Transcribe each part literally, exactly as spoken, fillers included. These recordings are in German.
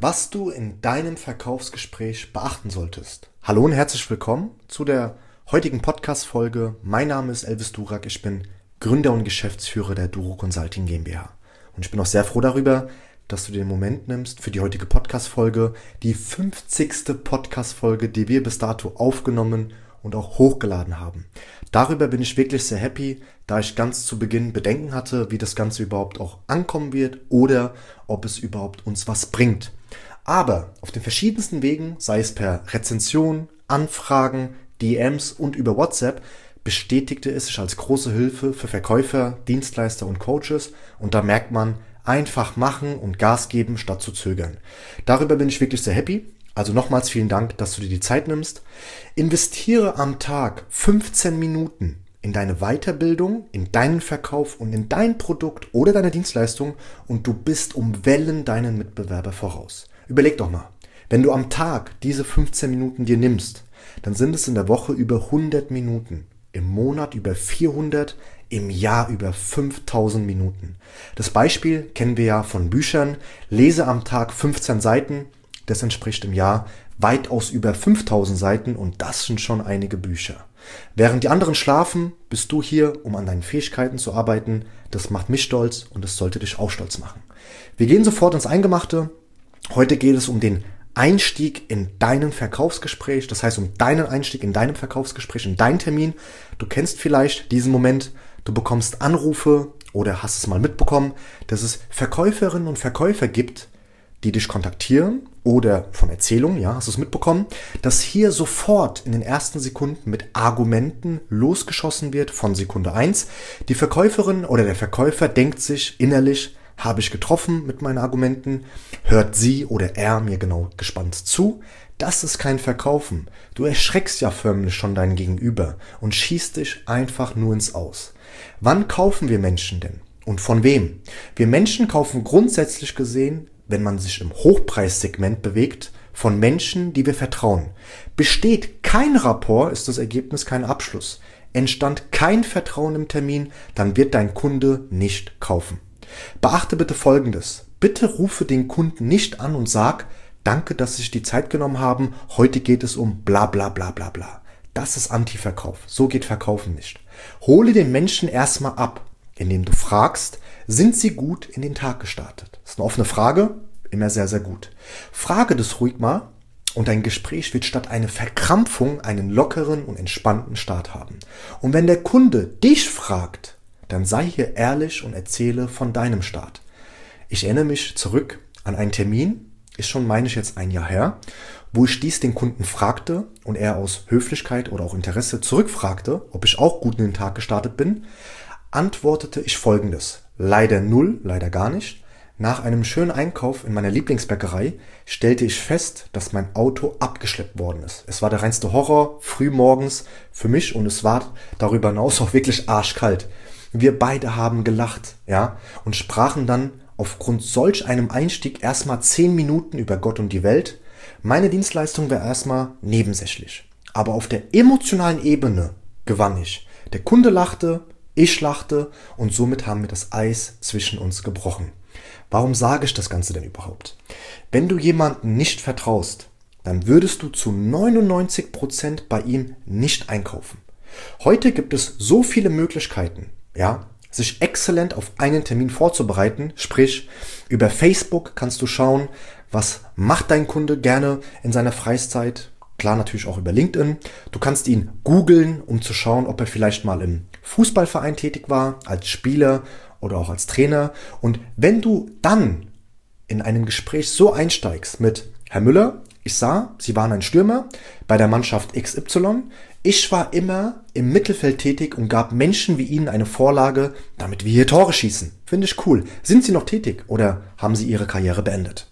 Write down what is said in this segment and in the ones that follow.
was du in deinem Verkaufsgespräch beachten solltest. Hallo und herzlich willkommen zu der heutigen Podcast-Folge. Mein Name ist Elvis Durak, ich bin Gründer und Geschäftsführer der Duro Consulting GmbH. Und ich bin auch sehr froh darüber, dass du dir den Moment nimmst für die heutige Podcast-Folge, die fünfzigste Podcast-Folge, die wir bis dato aufgenommen und auch hochgeladen haben. Darüber bin ich wirklich sehr happy, da ich ganz zu Beginn Bedenken hatte, wie das Ganze überhaupt auch ankommen wird oder ob es überhaupt uns was bringt. Aber auf den verschiedensten Wegen, sei es per Rezension, Anfragen, D Ms und über WhatsApp, bestätigte es sich als große Hilfe für Verkäufer, Dienstleister und Coaches. Und da merkt man, einfach machen und Gas geben, statt zu zögern. Darüber bin ich wirklich sehr happy. Also nochmals vielen Dank, dass du dir die Zeit nimmst. Investiere am Tag fünfzehn Minuten in deine Weiterbildung, in deinen Verkauf und in dein Produkt oder deine Dienstleistung und du bist um Wellen deinen Mitbewerber voraus. Überleg doch mal, wenn du am Tag diese fünfzehn Minuten dir nimmst, dann sind es in der Woche über hundert Minuten, im Monat über vierhundert, im Jahr über fünftausend Minuten. Das Beispiel kennen wir ja von Büchern. Lese am Tag fünfzehn Seiten, das entspricht im Jahr weitaus über fünftausend Seiten und das sind schon einige Bücher. Während die anderen schlafen, bist du hier, um an deinen Fähigkeiten zu arbeiten. Das macht mich stolz und es sollte dich auch stolz machen. Wir gehen sofort ins Eingemachte. Heute geht es um den Einstieg in deinen Verkaufsgespräch, das heißt um deinen Einstieg in deinem Verkaufsgespräch, in deinen Termin. Du kennst vielleicht diesen Moment, du bekommst Anrufe oder hast es mal mitbekommen, dass es Verkäuferinnen und Verkäufer gibt, die dich kontaktieren oder von Erzählungen, ja, hast du es mitbekommen, dass hier sofort in den ersten Sekunden mit Argumenten losgeschossen wird von Sekunde eins. Die Verkäuferin oder der Verkäufer denkt sich innerlich, habe ich getroffen mit meinen Argumenten, hört sie oder er mir genau gespannt zu. Das ist kein Verkaufen. Du erschreckst ja förmlich schon deinen Gegenüber und schießt dich einfach nur ins Aus. Wann kaufen wir Menschen denn? Und von wem? Wir Menschen kaufen grundsätzlich gesehen, wenn man sich im Hochpreissegment bewegt, von Menschen, die wir vertrauen. Besteht kein Rapport, ist das Ergebnis kein Abschluss. Entstand kein Vertrauen im Termin, dann wird dein Kunde nicht kaufen. Beachte bitte Folgendes. Bitte rufe den Kunden nicht an und sag, danke, dass Sie sich die Zeit genommen haben, heute geht es um bla bla bla bla bla. Das ist Anti-Verkauf. So geht Verkaufen nicht. Hole den Menschen erstmal ab, indem du fragst, sind Sie gut in den Tag gestartet? Das ist eine offene Frage, immer sehr, sehr gut. Frage das ruhig mal und dein Gespräch wird statt einer Verkrampfung einen lockeren und entspannten Start haben. Und wenn der Kunde dich fragt, dann sei hier ehrlich und erzähle von deinem Start. Ich erinnere mich zurück an einen Termin, ist schon, meine ich, jetzt ein Jahr her, wo ich dies den Kunden fragte und er aus Höflichkeit oder auch Interesse zurückfragte, ob ich auch gut in den Tag gestartet bin, antwortete ich Folgendes. Leider null, leider gar nicht. Nach einem schönen Einkauf in meiner Lieblingsbäckerei stellte ich fest, dass mein Auto abgeschleppt worden ist. Es war der reinste Horror, früh morgens für mich und es war darüber hinaus auch wirklich arschkalt. Wir beide haben gelacht, ja, und sprachen dann aufgrund solch einem Einstieg erstmal zehn Minuten über Gott und die Welt. Meine Dienstleistung war erstmal nebensächlich. Aber auf der emotionalen Ebene gewann ich. Der Kunde lachte, ich lachte und somit haben wir das Eis zwischen uns gebrochen. Warum sage ich das Ganze denn überhaupt? Wenn du jemandem nicht vertraust, dann würdest du zu neunundneunzig Prozent bei ihm nicht einkaufen. Heute gibt es so viele Möglichkeiten, ja, sich exzellent auf einen Termin vorzubereiten. Sprich, über Facebook kannst du schauen, was macht dein Kunde gerne in seiner Freizeit. Klar, natürlich auch über LinkedIn. Du kannst ihn googeln, um zu schauen, ob er vielleicht mal im Fußballverein tätig war, als Spieler oder auch als Trainer. Und wenn du dann in einem Gespräch so einsteigst mit Herr Müller, ich sah, Sie waren ein Stürmer bei der Mannschaft X Y. Ich war immer im Mittelfeld tätig und gab Menschen wie Ihnen eine Vorlage, damit wir hier Tore schießen. Finde ich cool. Sind Sie noch tätig oder haben Sie Ihre Karriere beendet?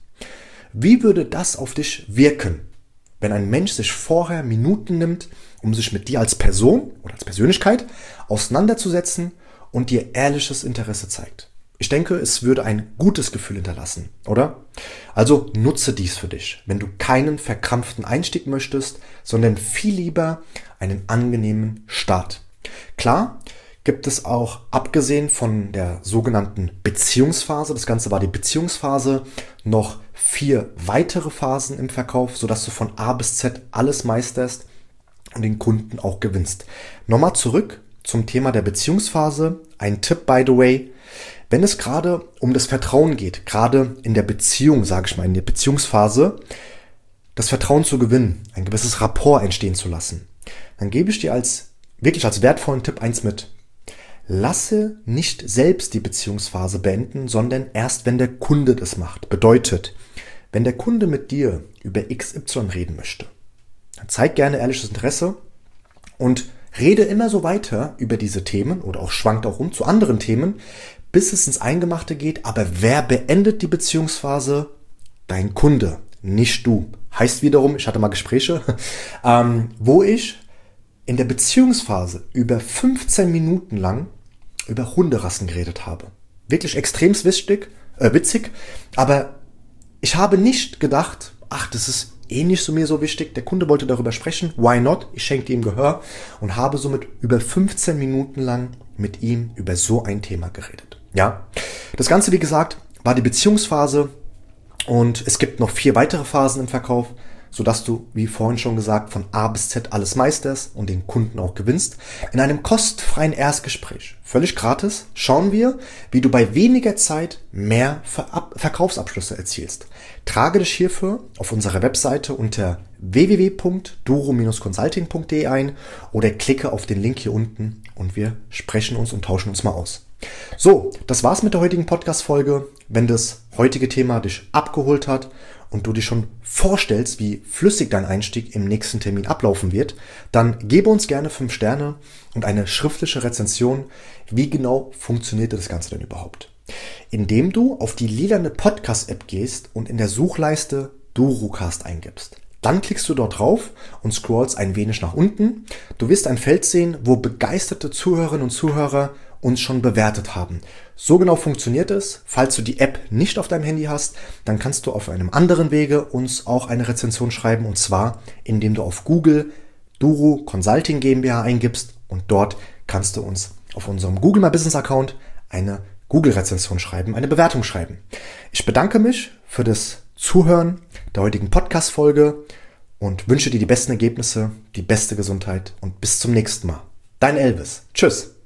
Wie würde das auf dich wirken, wenn ein Mensch sich vorher Minuten nimmt, um sich mit dir als Person oder als Persönlichkeit auseinanderzusetzen und dir ehrliches Interesse zeigt? Ich denke, es würde ein gutes Gefühl hinterlassen, oder? Also nutze dies für dich, wenn du keinen verkrampften Einstieg möchtest, sondern viel lieber einen angenehmen Start. Klar, gibt es auch, abgesehen von der sogenannten Beziehungsphase, das Ganze war die Beziehungsphase, noch vier weitere Phasen im Verkauf, sodass du von A bis Z alles meisterst und den Kunden auch gewinnst. Nochmal zurück zum Thema der Beziehungsphase. Ein Tipp, by the way: Wenn es gerade um das Vertrauen geht, gerade in der Beziehung, sage ich mal, in der Beziehungsphase, das Vertrauen zu gewinnen, ein gewisses Rapport entstehen zu lassen, dann gebe ich dir als wirklich als wertvollen Tipp eins mit. Lasse nicht selbst die Beziehungsphase beenden, sondern erst, wenn der Kunde das macht. Bedeutet, wenn der Kunde mit dir über X Y reden möchte, dann zeig gerne ehrliches Interesse und rede immer so weiter über diese Themen oder auch schwankt auch um zu anderen Themen, bis es ins Eingemachte geht. Aber wer beendet die Beziehungsphase? Dein Kunde, nicht du. Heißt wiederum, ich hatte mal Gespräche, ähm, wo ich in der Beziehungsphase über fünfzehn Minuten lang über Hunderassen geredet habe. Wirklich extrem wichtig, äh, witzig, aber ich habe nicht gedacht, ach, das ist eh nicht so mir so wichtig. Der Kunde wollte darüber sprechen, why not? Ich schenkte ihm Gehör und habe somit über fünfzehn Minuten lang mit ihm über so ein Thema geredet. Ja, das Ganze, wie gesagt, war die Beziehungsphase und es gibt noch vier weitere Phasen im Verkauf, sodass du, wie vorhin schon gesagt, von A bis Z alles meisterst und den Kunden auch gewinnst. In einem kostenfreien Erstgespräch, völlig gratis, schauen wir, wie du bei weniger Zeit mehr Ver- Verkaufsabschlüsse erzielst. Trage dich hierfür auf unserer Webseite unter w w w punkt duro Bindestrich consulting punkt d e ein oder klicke auf den Link hier unten und wir sprechen uns und tauschen uns mal aus. So, das war's mit der heutigen Podcast-Folge. Wenn das heutige Thema dich abgeholt hat und du dir schon vorstellst, wie flüssig dein Einstieg im nächsten Termin ablaufen wird, dann gebe uns gerne fünf Sterne und eine schriftliche Rezension. Wie genau funktioniert das Ganze denn überhaupt? Indem du auf die lilane Podcast-App gehst und in der Suchleiste Durocast eingibst. Dann klickst du dort drauf und scrollst ein wenig nach unten. Du wirst ein Feld sehen, wo begeisterte Zuhörerinnen und Zuhörer uns schon bewertet haben. So genau funktioniert es. Falls du die App nicht auf deinem Handy hast, dann kannst du auf einem anderen Wege uns auch eine Rezension schreiben, und zwar, indem du auf Google Duro Consulting GmbH eingibst und dort kannst du uns auf unserem Google My Business Account eine Google-Rezension schreiben, eine Bewertung schreiben. Ich bedanke mich für das Zuhören der heutigen Podcast-Folge und wünsche dir die besten Ergebnisse, die beste Gesundheit und bis zum nächsten Mal. Dein Elvis. Tschüss.